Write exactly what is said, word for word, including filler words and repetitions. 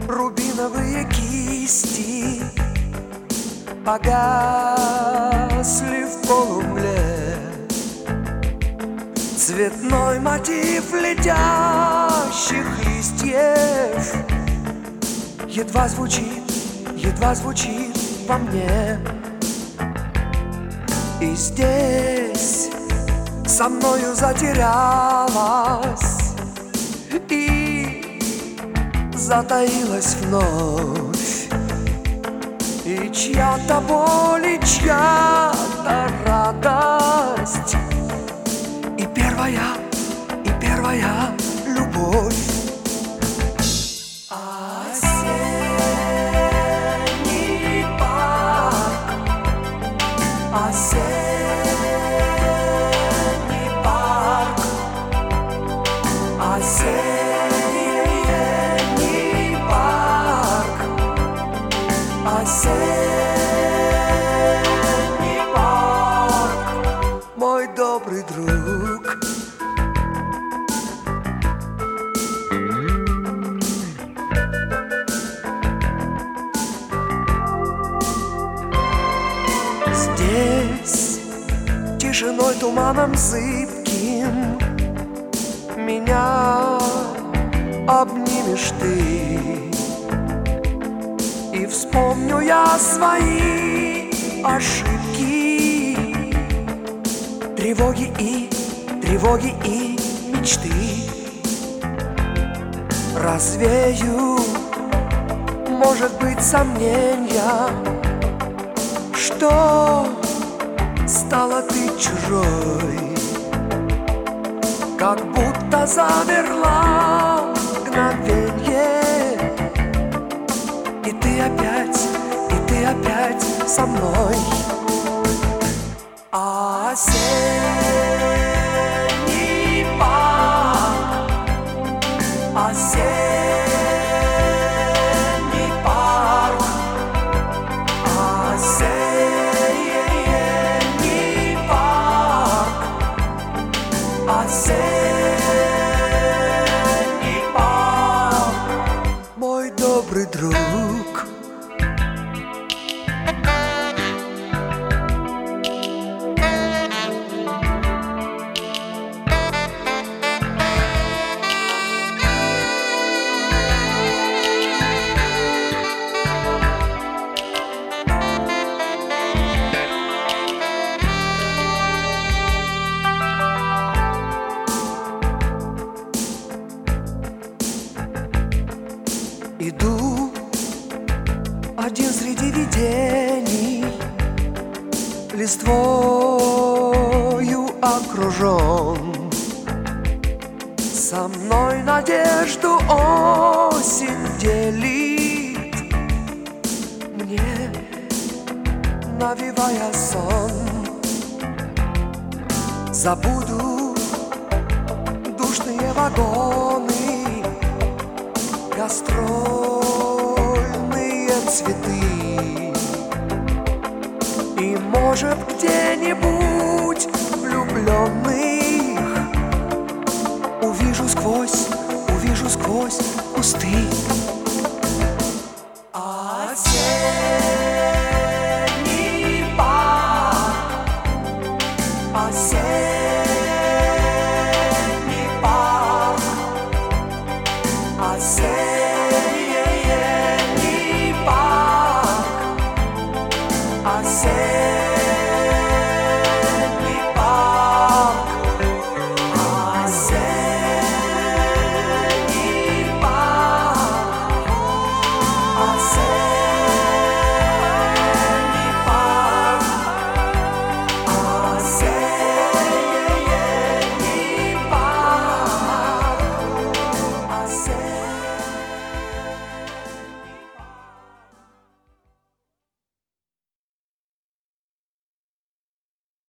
Рубиновые кисти погасли в полумгле. Цветной мотив летящих листьев едва звучит, едва звучит во мне. И здесь со мною затерялась и затаилась вновь, и чья-то боль, и чья-то радость, и первая, и первая любовь. Осенний парк, осенний парк, осенний парк, осенний парк, мой добрый друг. Здесь тишиной, туманом зыбким меня обнимешь ты, и вспомню я свои ошибки, тревоги и, тревоги и мечты. Развею, может быть, сомнения, что стала ты чужой, как будто замерла мгновенье, и ты опять, и ты опять со мной. Осенний парк, осенний парк, осенний парк, осенний парк, мой добрый друг. Иду один среди видений, листвою окружен. Со мной надежду осень делит, мне навевая сон. Забуду душные вагоны, гастрольные цветы, и, может, где-нибудь влюбленных увижу сквозь, увижу сквозь кусты. Осенний парк, осенний парк, осенний